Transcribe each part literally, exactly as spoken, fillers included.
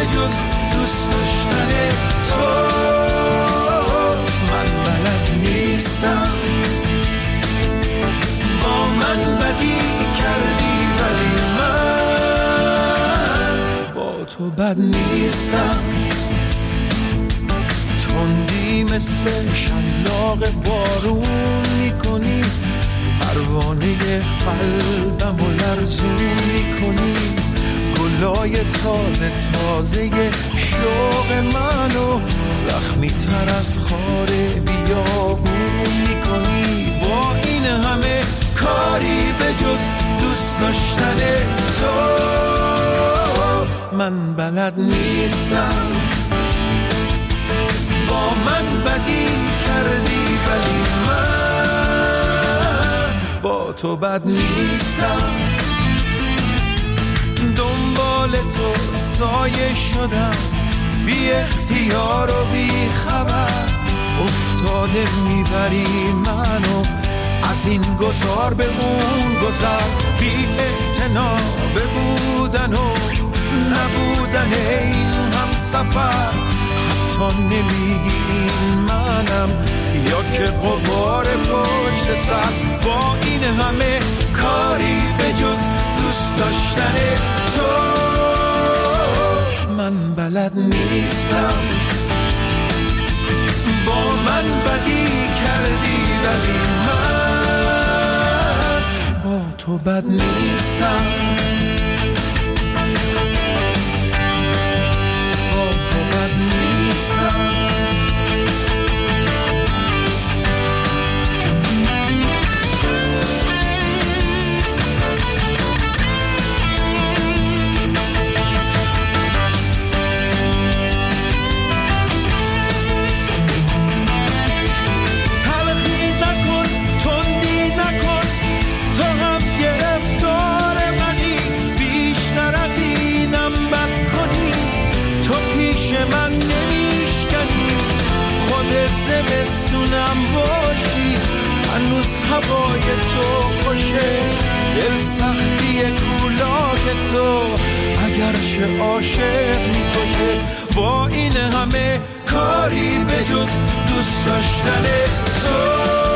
جز دوست داشتن تو. من بلد نیستم، با من بدی کردی ولی من با تو بد نیستم. تندی مثل شلاق بارون میکنی، پروانه قلبم و لرزون میکنی. گلای تازه تازه شوق منو زخمی تر از خار بیابون میکنی. با این همه کاری به جز دوست داشتن تو من بلد نیستم. با من بدی کردی ولی من با تو بد نیستم. دنبال تو سایه شدم، بی اختیار و بی خبر افتاده میبری منو از این گذار به اون گذر. بی اعتنا به بودن و نبودن این هم سفر، حتی نمیگی منم یا که غبار پشت سر. با این همه کاری به جز دوست داشتن تو من بلد نیستم. با من بدی کردی ولی من با تو بد نیستم. با تو بد نیستم. من نمیشکنی خود زمستونم باشی، هنوز هوای تو خوشه، دل سختی کولاک تو اگرچه عاشق میکشه. با این همه کاری به جز دوست داشتن تو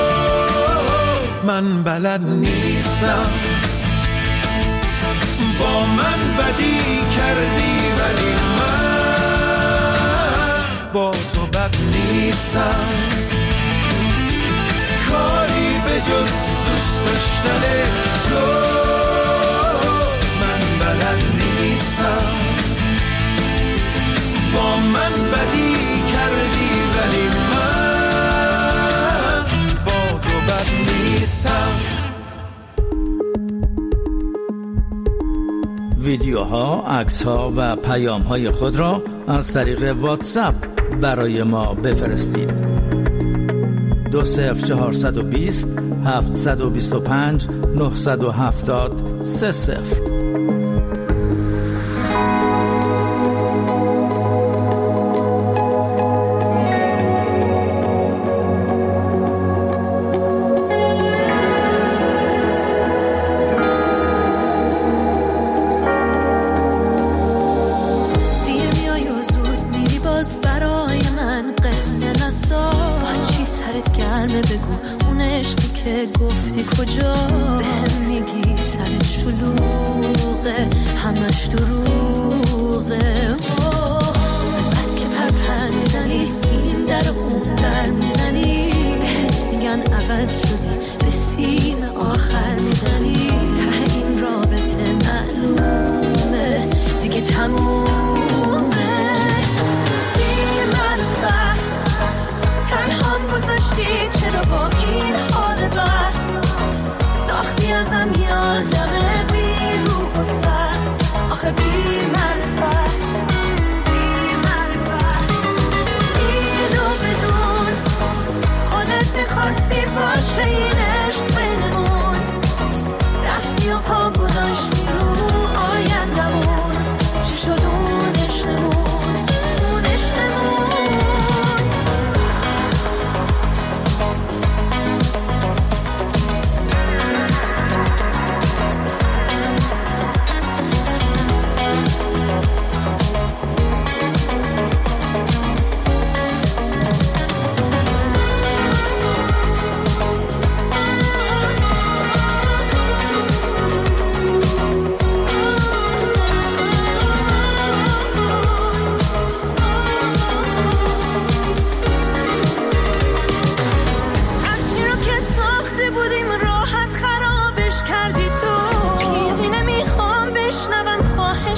من بلد نیستم. با من بدی کردی ولی من با تو بد نیستم. کاری به جز دوست داشتن تو من بلد نیستم. با من بدی کردی ولی من با تو بد نیستم. ویدیوها، عکس‌ها و پیام‌های خود را از طریق واتساپ برای ما بفرستید. دو صفر چهارصد و بیست هفتصد و بیست و پنج نهصد و هفتاد سه صفر. کجا بهم میگی سرت شلوغه، همش دروغه. از بس که پرپر میزنی این در و اون در میزنی، بهت میگن عوض شدی به سیم آخر میزنی. ته این رابطه معلومه دیگه تمومه. بی معرفت تنهام گذاشتی، چرا با این حال بد ساختی ازم یادمه بی رو و سرد. آخه بی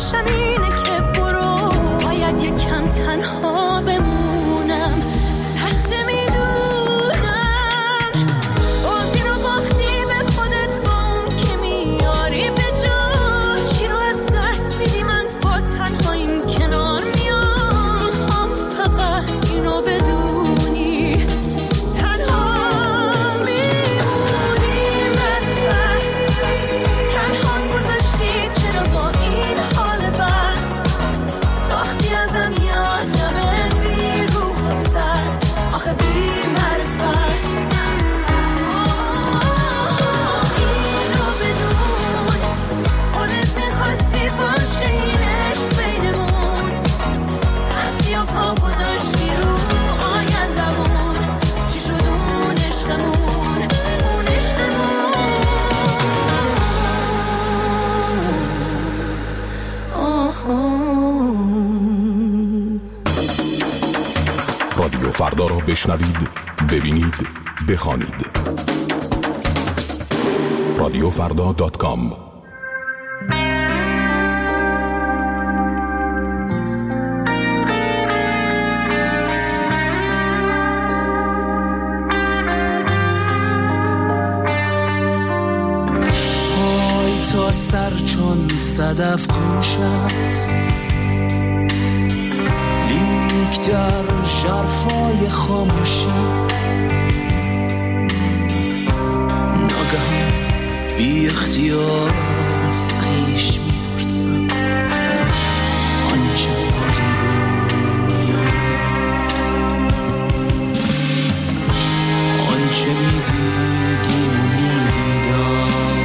تلاشم اینه که برو، باید یکم تنها بمونم، سخت میدونم بازی رو باختی به خودت با اون که میاری به جا، چی رو از دست میدی من با تنهاییم کنار میام، میخوام فقط اینو بدونی تنها میمونی، من تنها گذاشتی چرا با این حال بد ساختی ازم یادم بی روح و سر، آخه بی معرفت اینو بدون خودت میخواستی باشه این عشق بینمون، رفتی و پا گذاشتی رو آیندمون، چی شد اون عشقمون اون عشقمون. رادیو فردا را بشنوید، ببینید، بخوانید. رادیو فردا دات کام. پای تا سر چون صدف گوش است، لیک در ژرفای خاموشی ناگهان بی اختیار از خویش میپرسم آنچه حالی بود، آنچه میدیدیم و میدیدم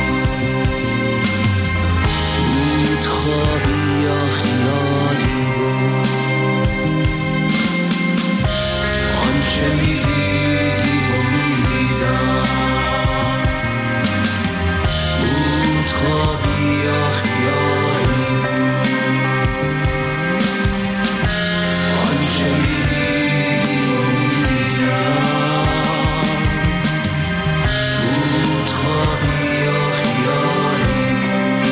بود خوابی یا خیالی بود، آنچه میدیدیم و میدیدم بود خوابی یا خیالی بود، آنچه میدیدیم و میدیدم بود خوابی یا خیالی بود.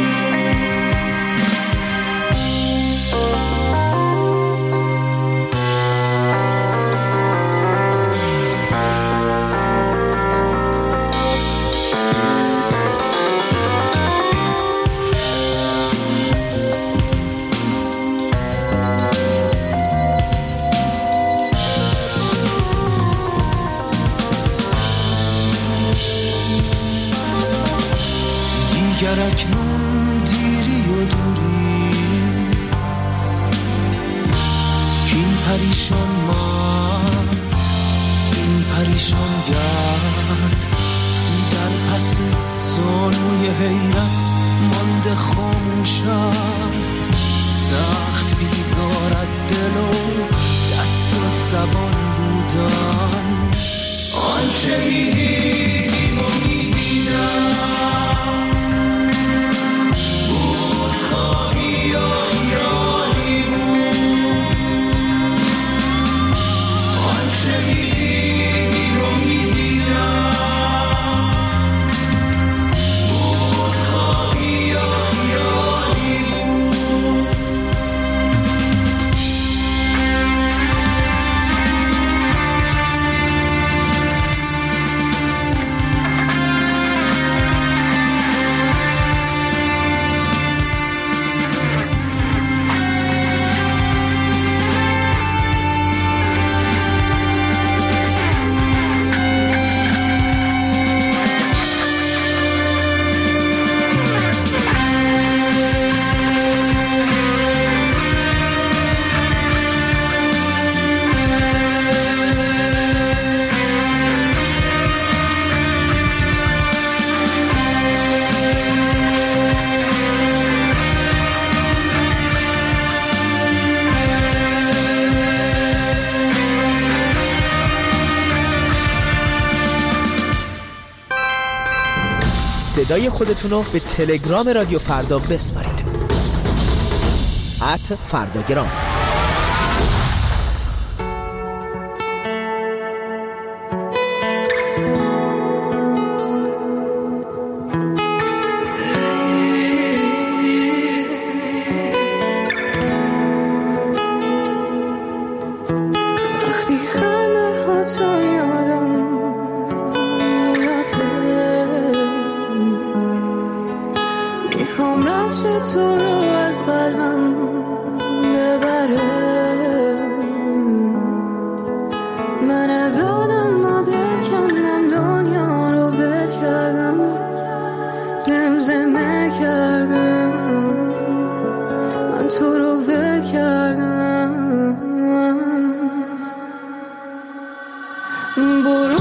دیگر اکنون دیری و دوریست، کین پریشان ماند این پریشان گرد، در پس زانوی حیرت مانده خاموش است، سخت بیزار از دل و دست و زبان بودن، آنچه میدیدیم و میدیدم بود خوابی یا خیالی بود، آنچه میدیدیم و میدیدم بود خوابی یا خیالی بود. صدای خودتون رو به تلگرام رادیو فردا بسپارید. ات فرداگرام. از قلبم ببره. من از آدم مادر کندم، دنیا رو ول کردم، زمزمه کردم، من تو رو ول کردم. برو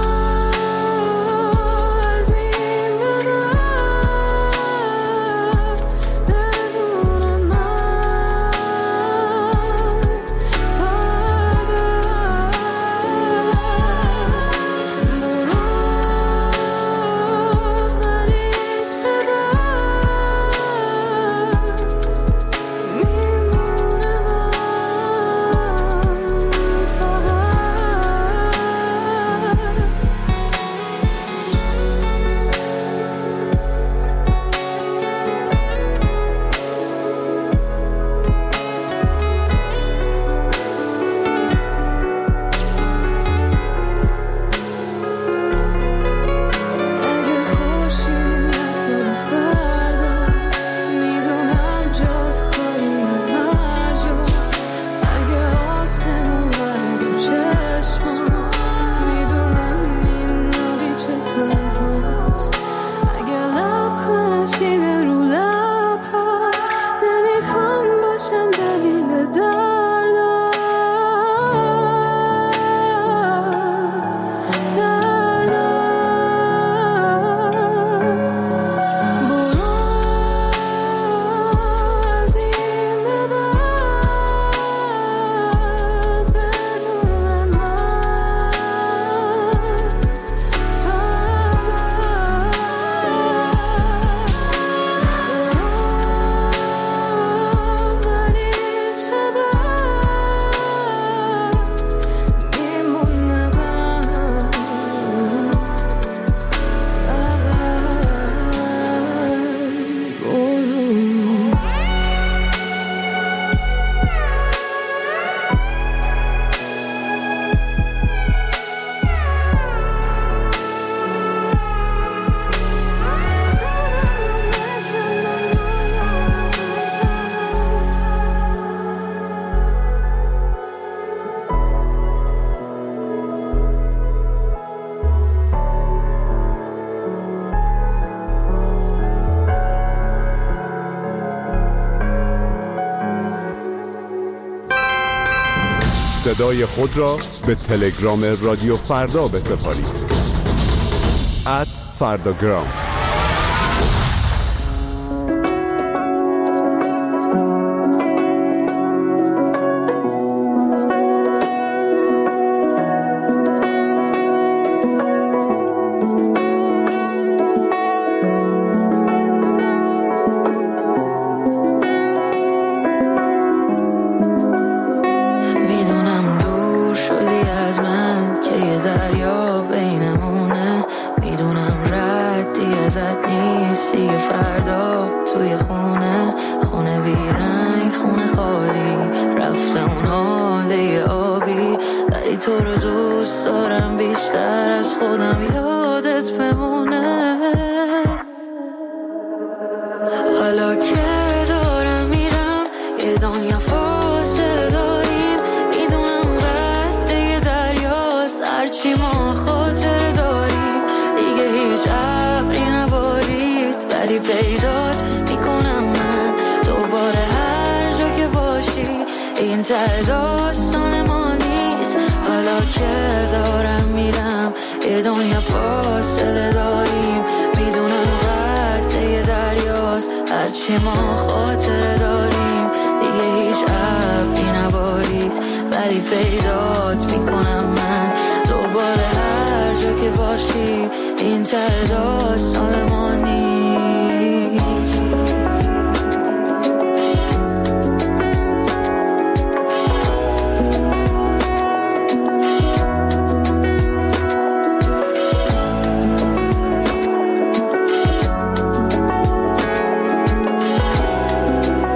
صدای خود را به تلگرام رادیو فردا بسپارید. ات فرداگرام.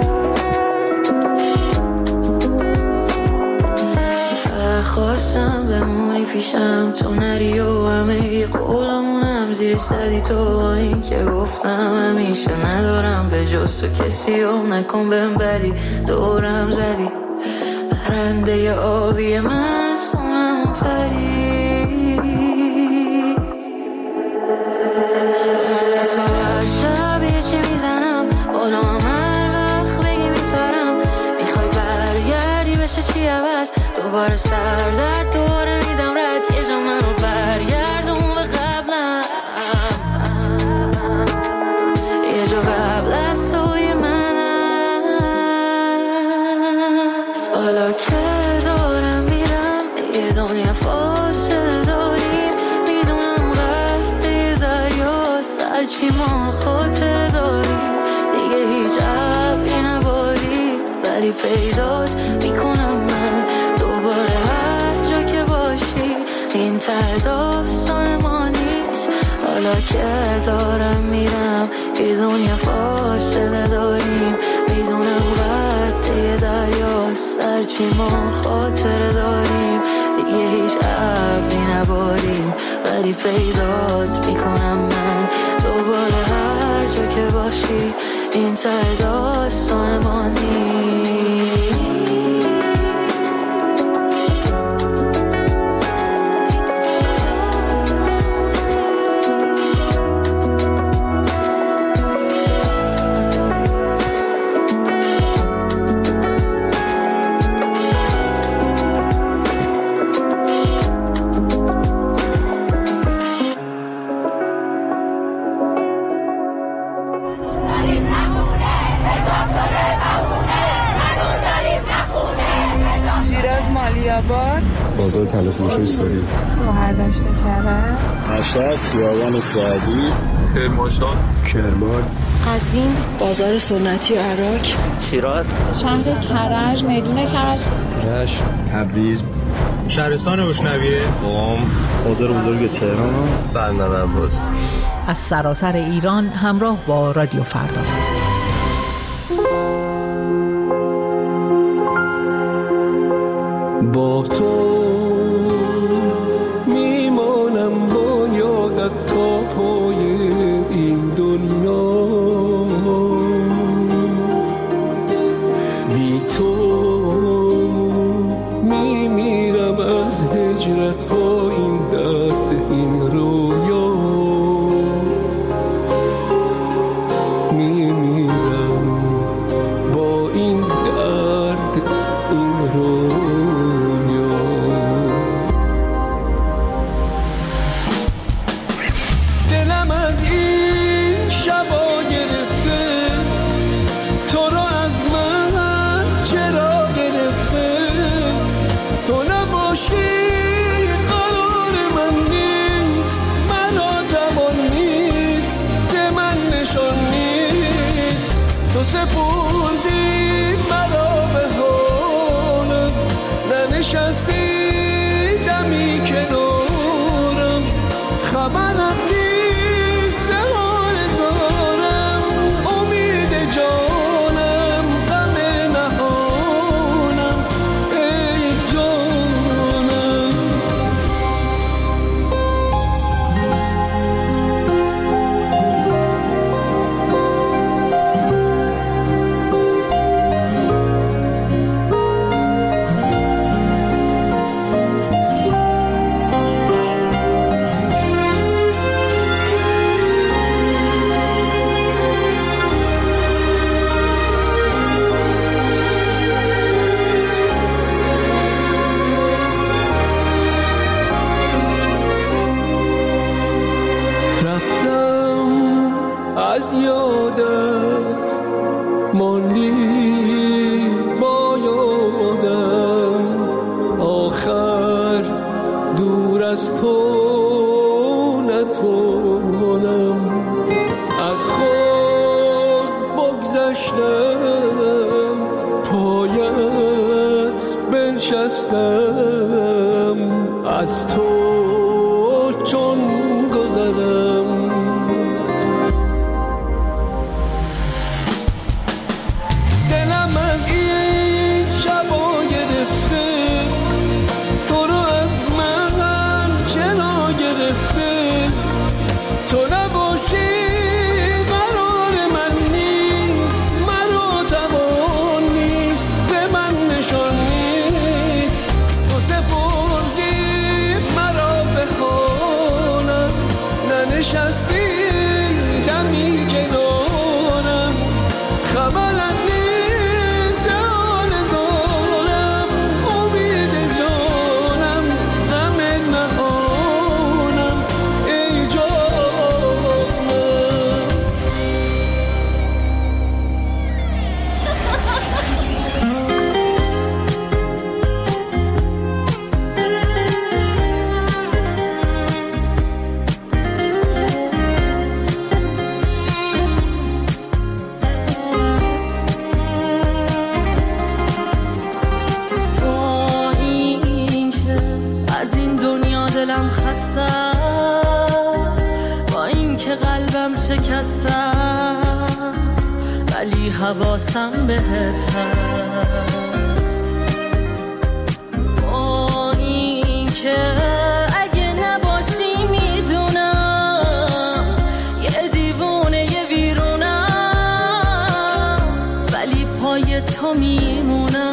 خواستم بمونی پیشم تو نری و همه قولمونم زیر صدی تو این که گفتم همیشه ندارم به جز تو کسی و نکن بهم بدی دورم زدی پرنده آبی من از خونم پری تو هر شب یه چی میزنم بالا هر وقت بگی میپرم میخوای برگردی بشه چی عوض دوباره سر درد دوباره میدم رد یه جا منو برگردون به قبلم یه جا قبل از توی من هست حالا که دارم میرم یه دنیا فاصله داریم میدونم قد دریا سرچی ما خاطر داریم دیگه هیچ عبری نبارید ولی پیدات میکنم من دوباره هر جا که باشی این ته داستان ما نیست حالا که دارم میرم یه دنیا فاصله داریم میدونم قد دریا سرچی ما خاطر داریم دیگه هیچ عبری نباریم ولی پیدات میکنم من دوباره هر جا که باشی این ته داستان ما نیست بازار تلف موشوی ساری روهر داشته کرد مشهد خیابان سعدی کرمانشاه کرمان قزوین بازار سنتی و عراق شیراز شهر کرج میدون کرج رشت تبریز شهرستان بشنویه قم بازار بزرگ تهران بندر عباس از سراسر ایران همراه با رادیو فردا با تو میمانم با یادت تا پای این دنیا بی تو میمیرم از هجرت با این درد این رویا میمیرم با این درد این رویا سپردی مرا به حالم ننشستی دمی کنارم خبرم نیست حال زارم امید جانم غم نهانم ای جانم از یادت ماندی با یادم آخر دور از تو نتوانم از خود بگذشتم پایت بنشستم از تو چون گذرم من دست است ولی حواسم بهت هست. با این که اگه نباشی میدونم یه دیوونه یه ویرونم ولی پای تو میمونم.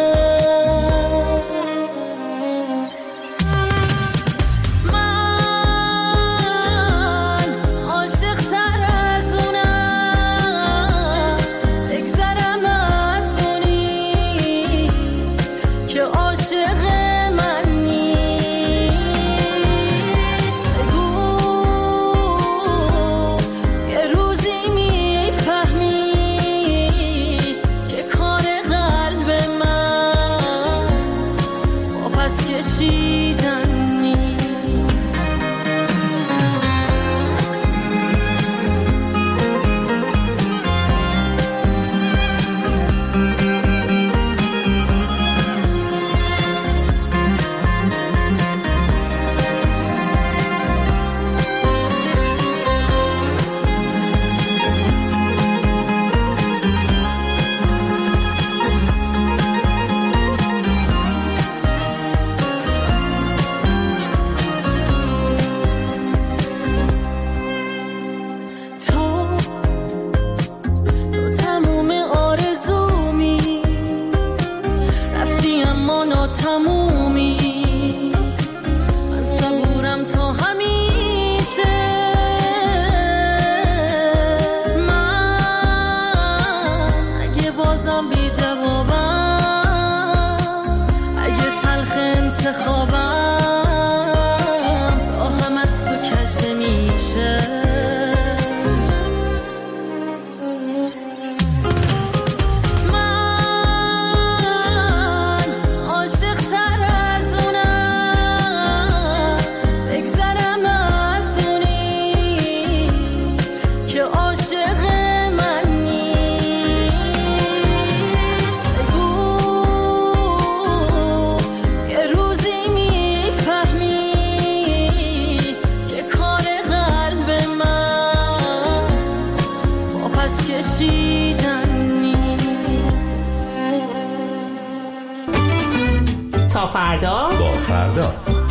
تا فردا با فردا.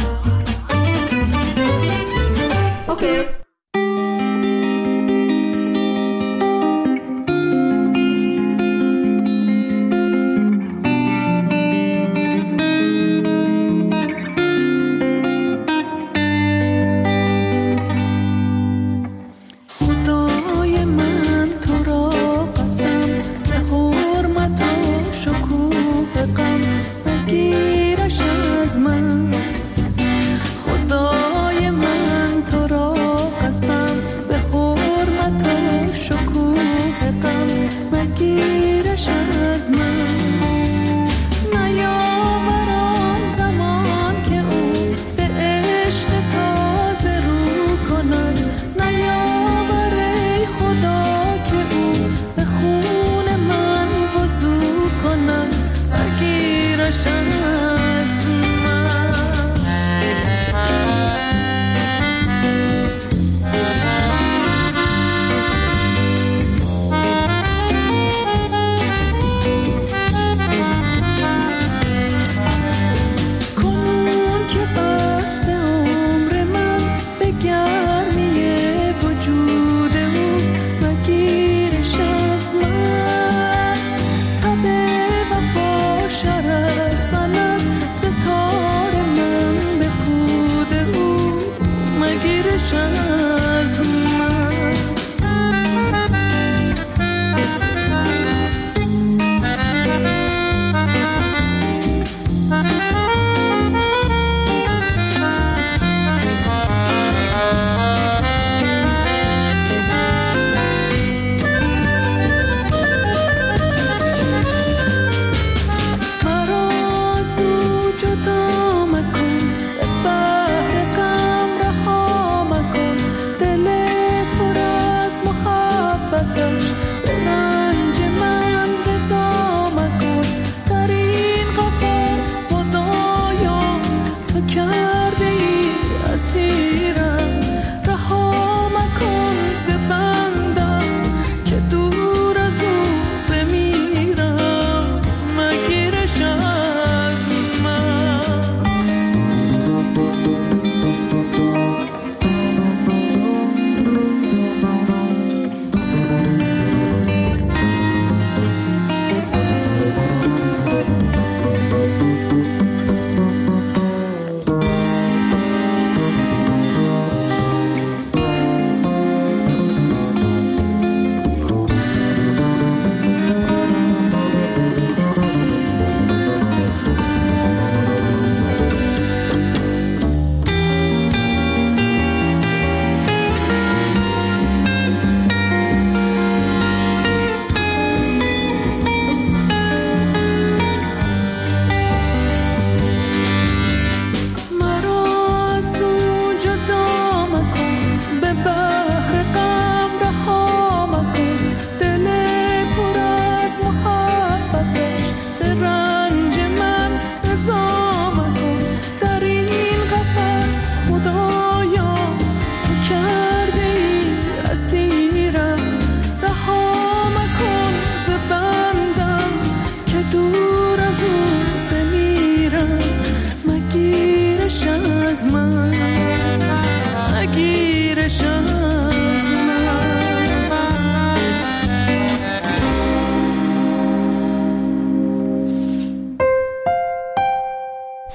اوکی. شرف زند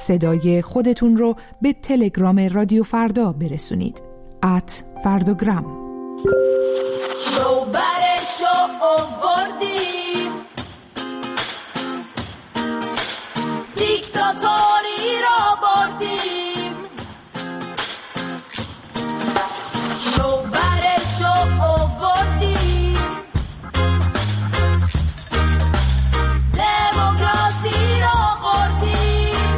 صدای خودتون رو به تلگرام رادیو فردا برسونید. ات فرداگرام. روبرشو آوردیم، دیکتاتوری را بردیم. روبرشو آوردیم، دموکراسی را خوردیم.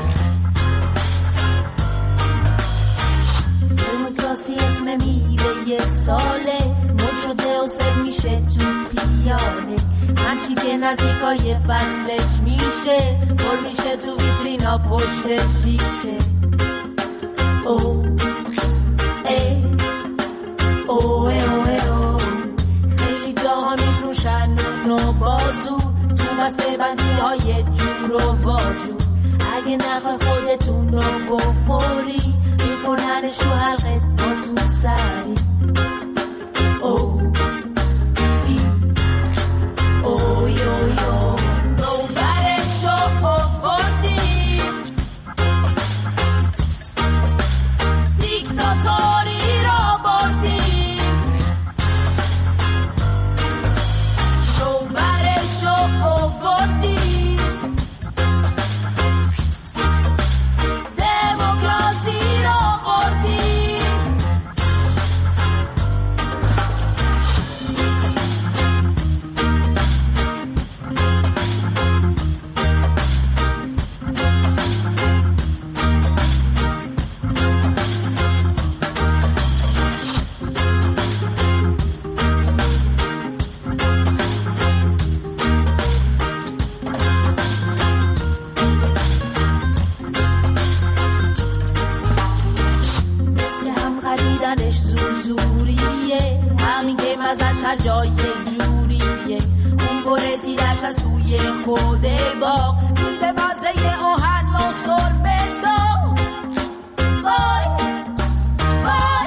دموکراسی اسم میوه یه ساله، مد شده و سر میشه تو پیاله. هرچی که نزدیکای فصلش میشه، پر میشه تو ویترینا پشت شیشه. او ای او ای او ای او، خیلی جاها میفروشن نون و بازو تو بسته بندی های جور و واجور. اگه نخوای خودتون رو بخوری، میکننش تو حلقه با تو سری. او ای اوی اوی او، روبرشو آوردیم، دیکتاتوری را بردیم. روبرشو آوردیم، دموکراسی را خوردیم. خریدنش زوزوریه، همین که مزش هر جای جوریه. خوب و رسیدش از توی خود باغ، میده مزه آهن و سربه داغ. وای وای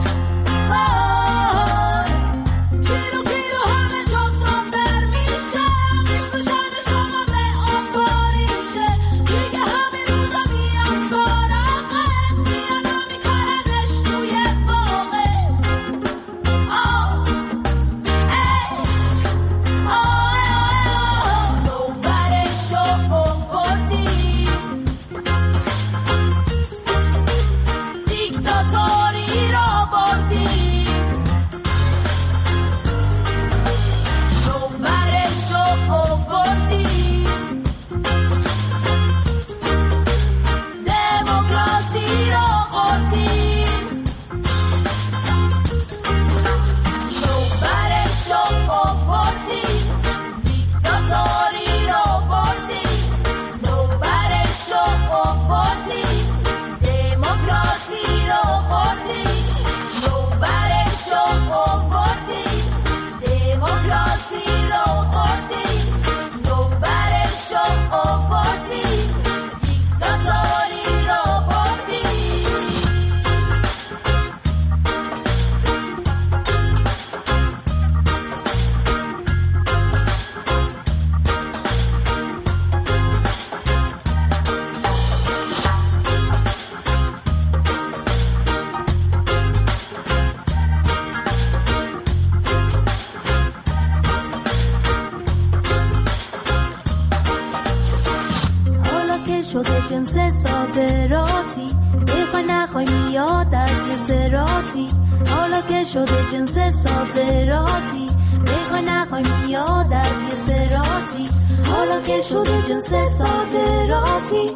وای، کیلو کیلو همه جا صادر میشه، میفروشن شما به آن باریشه. دیگه همین روزا میان سراغت، میان میکننش توی باغه. آه ای آه ای روبرشو آوردیم، دیکتاتوری را بردیم. روبرشو آوردیم، دموکراسی را خوردیم. روبرشو آوردیم، دیکتاتوری را بردیم. روبرشو آوردیم، دموکراسی را خوردیم. روبرشو آوردیم، دموکراسی را خوردیم. روبرشو آوردیم، دیکتاتوری را بردیم. حالا که شده جنس صادراتی، بخوای نخوای میاد از یه سراتی. حالا که شده جنس صادراتی، بخوای نخوای میاد از یه سراتی. حالا که شده جنس صادراتی.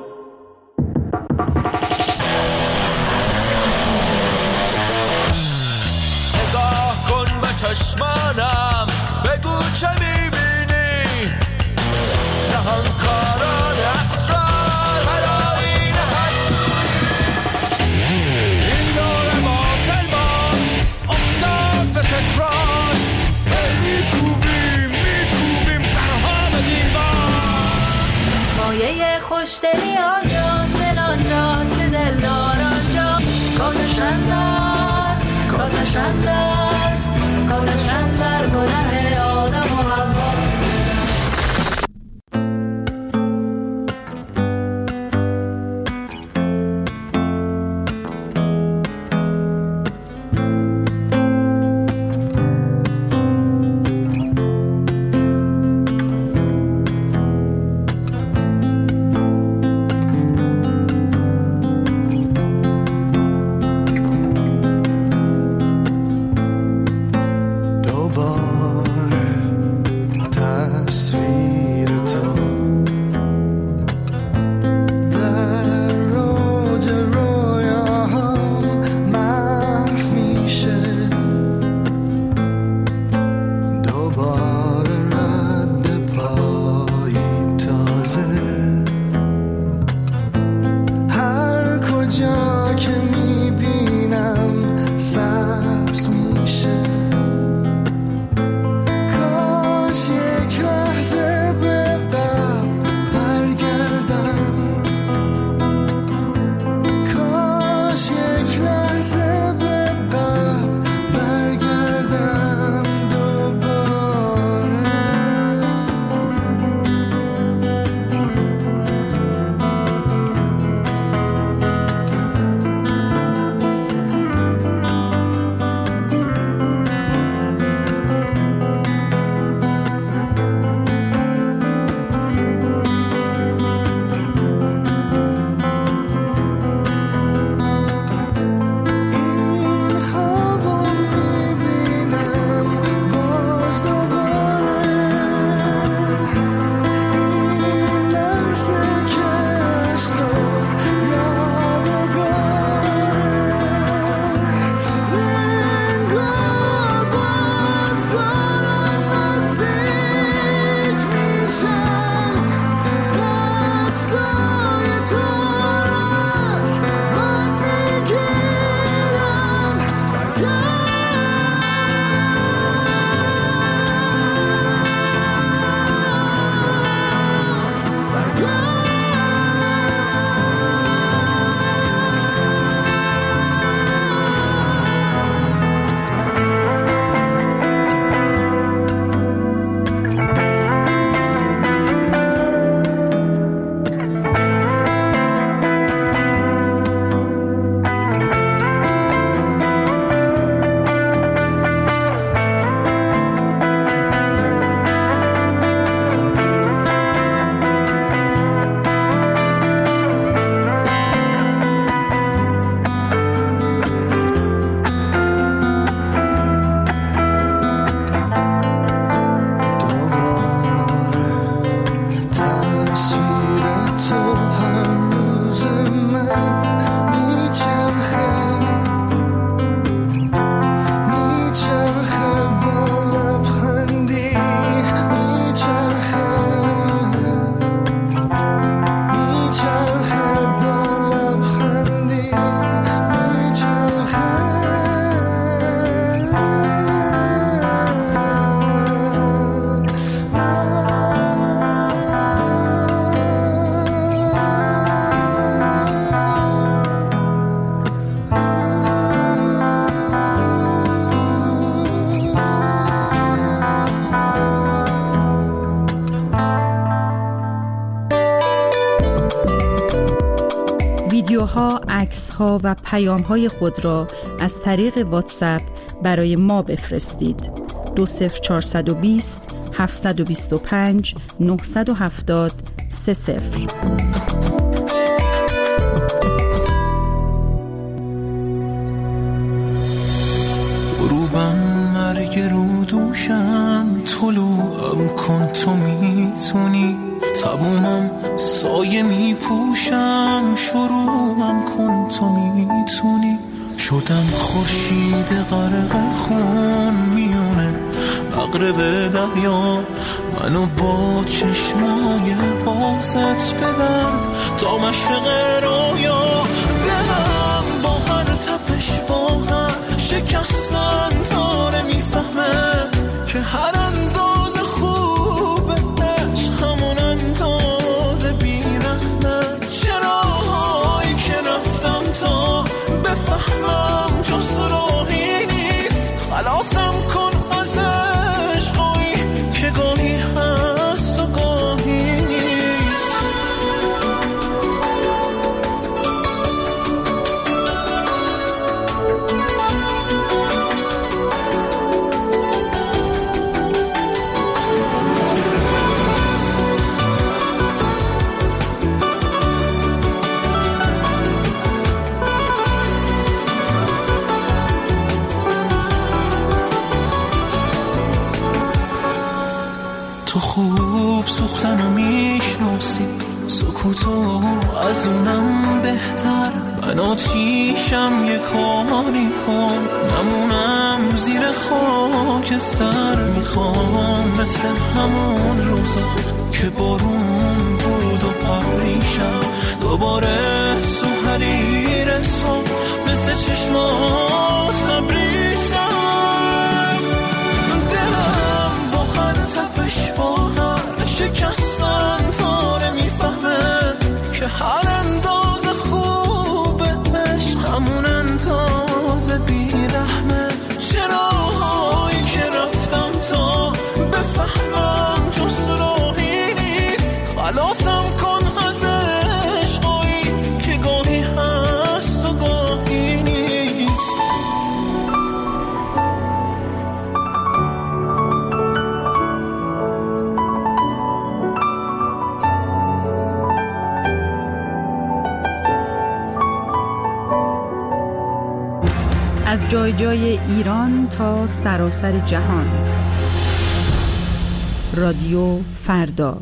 نگاه کن به چشمانم، بگو چه میبینی. نهانکاران اسرار هرآیین هر سویی، این دور باطل باز افتاد به تکرار. میکوبیم میکوبیم سرها به دیوار. مایه خوشدلی آنجاست، دل آنجاست که دلدار آنجا. کاتشان در کاتشان در کاتشان در گناه آدم و حوا. تصویر تو هر روز من میچرخه میچرخه با لبخندی میچرخه میچرخه با لبخندی میچرخه ویدیوها، عکس‌ها و پیام‌های خود را از طریق واتساپ برای ما بفرستید. دو صفر چهارصد و بیست هفتصد و بیست و پنج نهصد و هفتاد سه صفر. غروبم مرگ رو دوشم طلوعم کن تو میتونی تمومم سایه میپوشم شروعم کن تو میتونی شدم خورشید غرق خون میونه مغرب دریا منو با چشمای بازت ببر تا مشرق رویا دلم با هر تپش با هر شکستن تا نمیفهمه که هر انداز خوبه عشق همون انداز بیرحمه چرایی که رفتم تا بفهمم جز راهی نیست خلاصم کن از عشقایی که گاهی هست و گاهی نیست. تو خوب سوختن و میشناسی سکوتو از اونم بهتر من آتیشم یه کاری کن نمونم زیر خاکستر میخوام مثل همون روزا که بارون بود و پریشم دوباره تو حریر تو مثل چشمات تبریشم دلم با هر تپش با هر شکستن تا نمیفهمه که هر انداز خوبه عشق همون انداز بیرحمه چرایی که رفتم تا بفهمم جز راهی نیست خلاصم کن از عشقایی که گاهی هست و گاهی نیست. از جای جای ایران تا سراسر جهان رادیو فردا.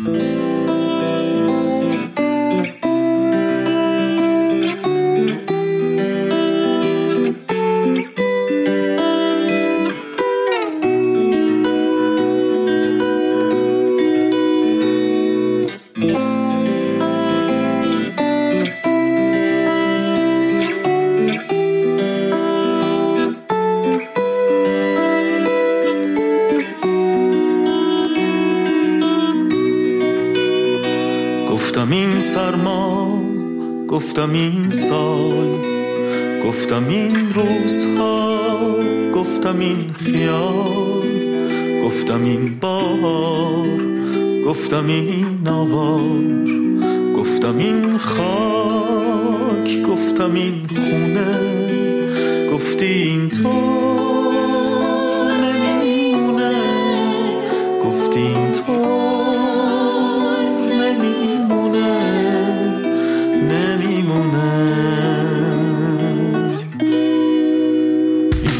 گفتم این سرما گفتم این سال گفتم این روزها گفتم این خیال گفتم این بار گفتم این آوار گفتم این خاک گفتم این خونه گفتی این تو نمیمونه گفتی این تو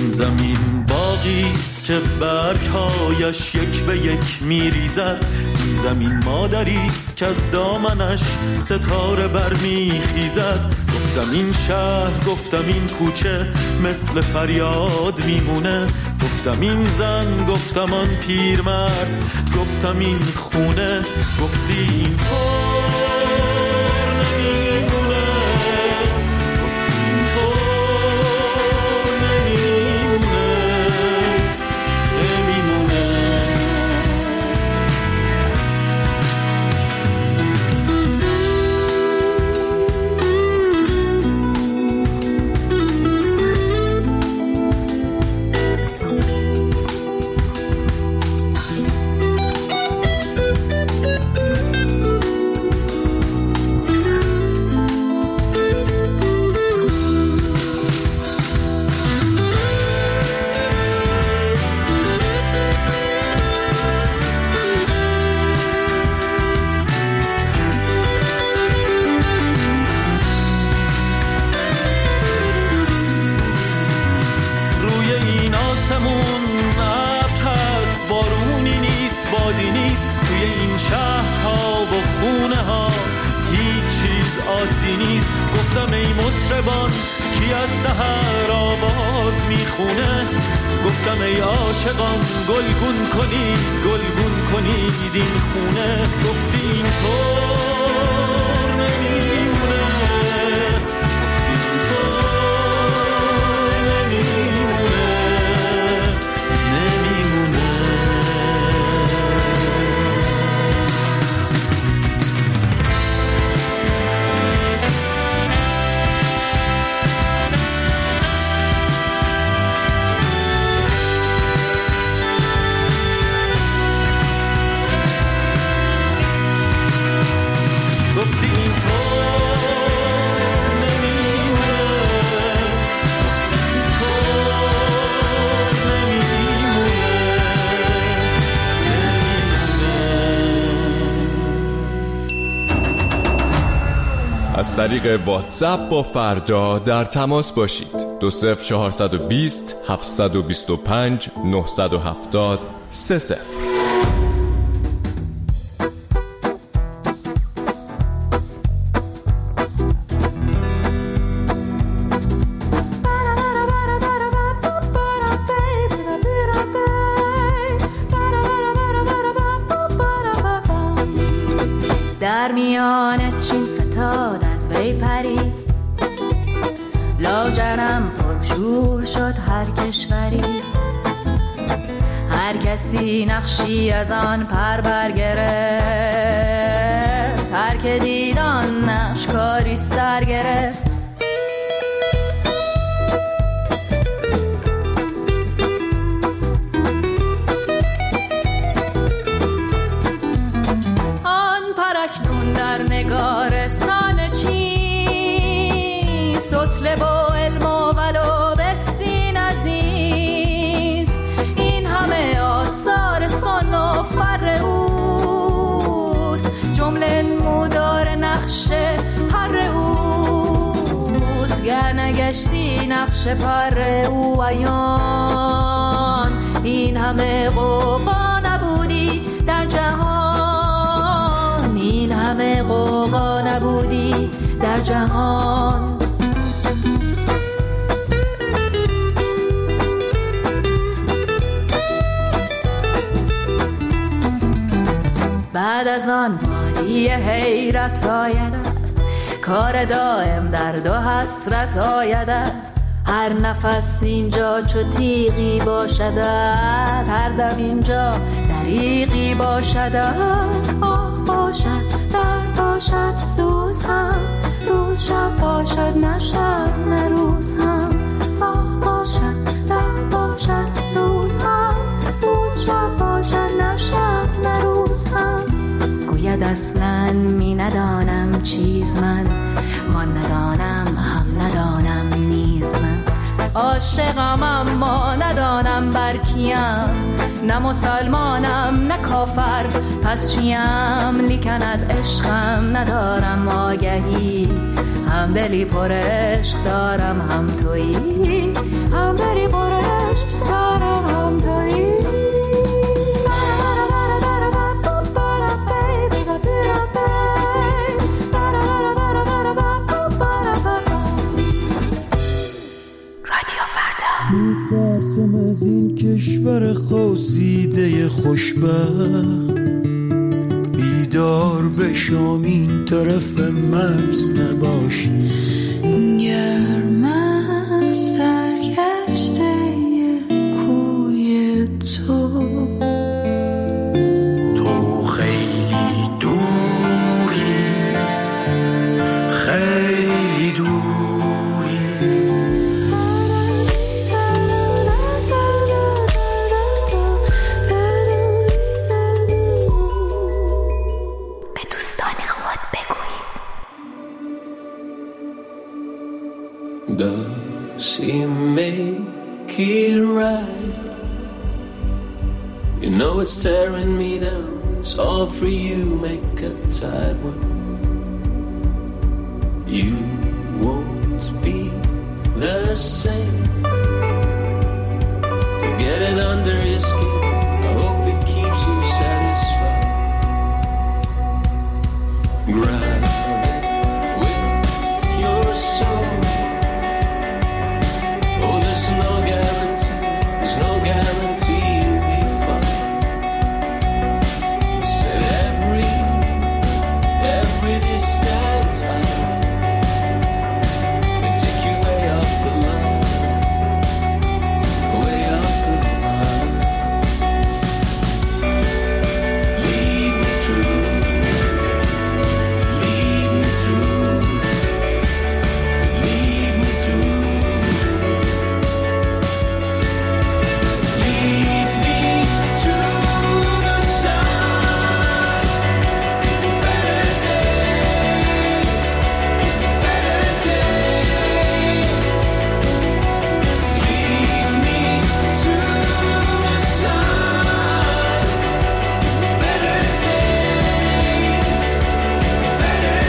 زمین باغیست که برگهایش یک به یک میریزد زمین مادریست که از دامنش ستاره برمیخیزد. گفتم این شهر، گفتم این کوچه مثل فریاد میمونه. گفتم این زن، گفتم آن پیرمرد، گفتم این خونه. گفتی این از طریق واتساپ با فردا در تماس باشید. دو صفر چهارصد و بیست هفتصد و بیست و پنج نهصد و هفتاد سه صفر. در میان چین فتاد از وی پری، لاجرم پرشور شد هر کشوری. هر کسی نقشی از آن پر برگرفت، هر که دید آن نقش کاری سر گرفت. در نگارستان چین سطل با علم و ولو بسین عزیز، این همه آثار سن و فر اوست، جمله نمودار نقش پر اوست. گر نگشتی نقش پر او عیان، این همه قوقا نبودی در جهان، این همه قوقا نبودی در جهان. بعد از آن وادی حیرت آیدد، کار دائم درد و حسرت آیدد. هر نفس اینجا چو تیغی باشدد، هر دم اینجا دریغی باشدد. آه باشد درد باشد سوز هم، روز شب باشد نه شب نه روز هم. آه باشد درد باشد سوز هم، روز شب باشد نه شب نه روز هم. گوید اصلا می ندانم چیز من، وان ندانم هم ندانم نیز من. عاشقم اما ندانم بر کیم، نه مسلمانم نه کافر پس چیم. لیکن از عشقم ندارم آگهی، هم دلی پر عشق دارم هم تویی، هم دلی پر عشق دارم هم تویی. خوزیده خوشبخت بیدار بشم این طرف مرز نباشی گرم از سرگشته کوی تو تو خیلی دوری خیلی دوری به دوستان خود بگویید Does he make it right? You know it's tearing me down. It's all for you, make a tight one. You won't be the same. So get it under your skin. I hope it keeps you satisfied. Grab it with your soul. Oh, there's no guarantee. There's no guarantee you'll be fine. Said every, every distance I may take you way off the line, way off the line. Lead me through, lead me through, lead me through. Lead me to the sun. Give me better days. Give me better days. Lead me to the sun. Give me better days. Better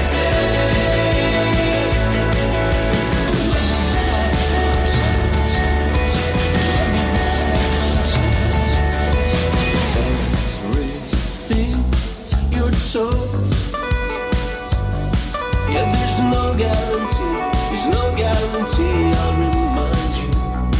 everything you're told. Yeah, there's no guarantee. There's no guarantee. I'll remind you.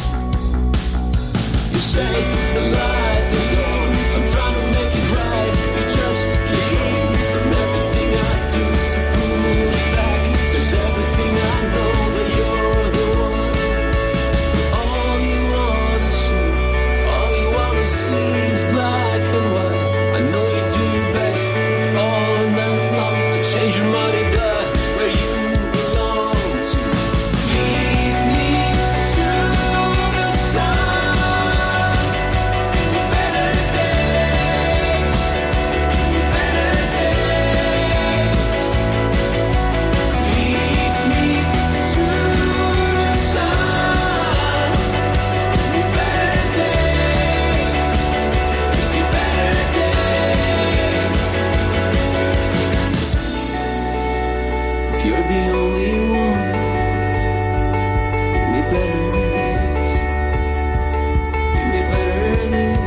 You say the light is gone. I'm trying to make it right. You just keep on from everything I do to pull it back. There's everything I know that you're the one. All you wanna see, all you wanna see is black and white. I know you do your best all night long to change your money blood where you belong to. Lead me to the sun. Give me better days. Give me better days. Lead me to the sun. Give me better days. Give me better days. If you're the only one, give me better days. Give me better days.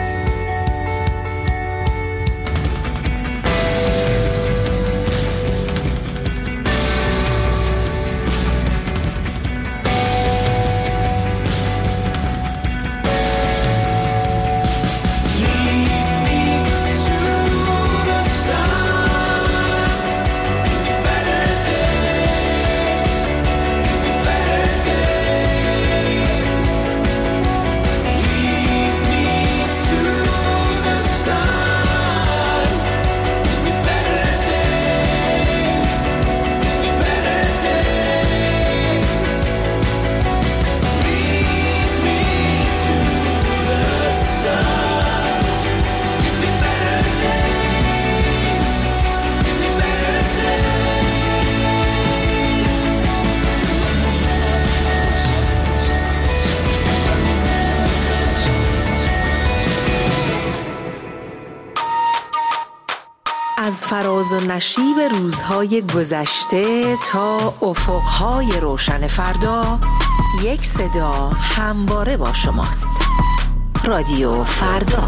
Lead me to the sun. Give me better days. Give me better days. Lead me to the sun. Give me better days. Give me better days. Lead me to the sun. Give me better days. Give me better از فراز و نشیب روزهای گذشته تا افقهای روشن فردا، یک صدا همواره با شماست. رادیو فردا.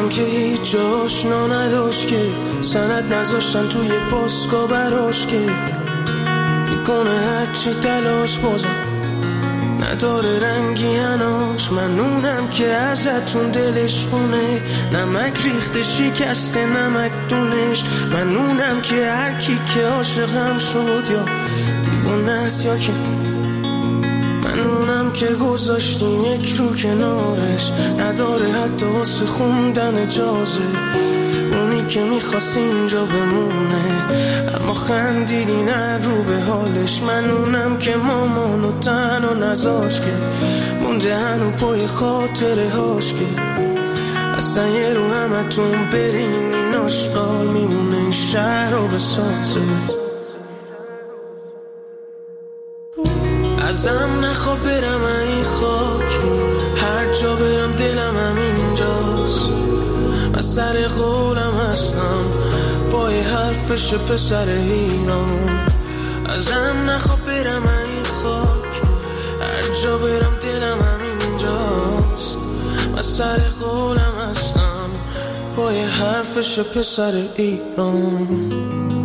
خونم که هیچ جاش نا نداشت که سند نذاشتن توی پاسکا براش که میکنه هرچی تلاش بازم نداره رنگی هناش. من اونم که ازتون دلش خونه نمک ریخته شکسته نمک دونش. من اونم که هر کی که عاشقم شد یا دیوونه است یا که من اونم که گذاشتیم یک رو کنارش نداره حتی واسه خوندن اجازه. اونی که میخواست اینجا بمونه اما خندیدی نه رو به حالش. من اونم که مامانو تنها نذاش که مونده هنو پای خاطره هاش که اصلا یه رو همتون برین این آشقال میمونه این شهر رو بسازه. ازم نخواه برم این خاک هر جا برم دلم هم اینجاست. من سر قولم هستم پای حرفش پسر ایران. ازم نخواه برم این خاک هر جا برم دلم هم اینجاست. من سر قولم هستم پای حرفش پسر ایران.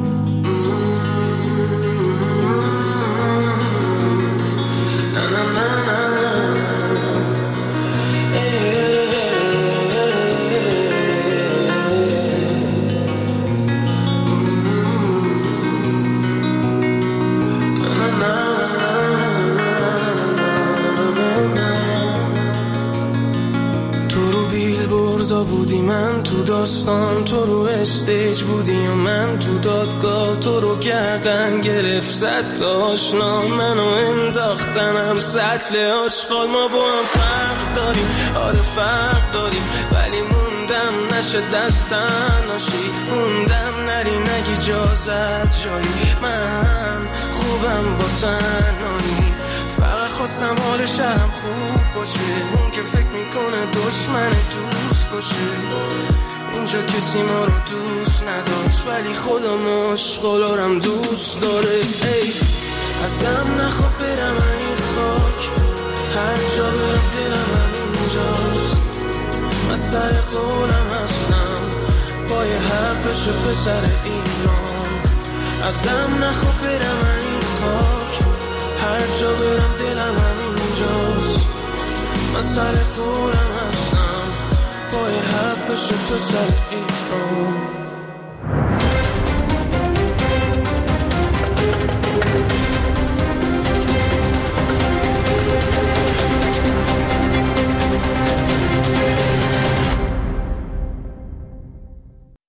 بودی من تو داستان تو رو استیج بودی و من تو دادگاه تو رو گردن گرفت زد تا آشنا منو انداختنم سطل آشغال. ما با هم فرق داریم آره فرق داریم ولی موندم نشه دستن ناشی موندم نری نگی جازت جایی. من خوبم با تنهایی فقط خواستم حال شهرم خوب باشه. اون که فکر میکنه دشمن دوست باشه اینجا کسی ما رو دوست نداشت ولی خودم عشقالارم دوست داره. ای ازم نخواه برم این خاک هر جا برم دلم هم اینجاست. من سر قولم هستم پای حرفش پسر ایران. ازم نخواه برم این خاک هر جا برم دلم هم اینجاست. من سر قولم هستم پای حرفش پسر ایران.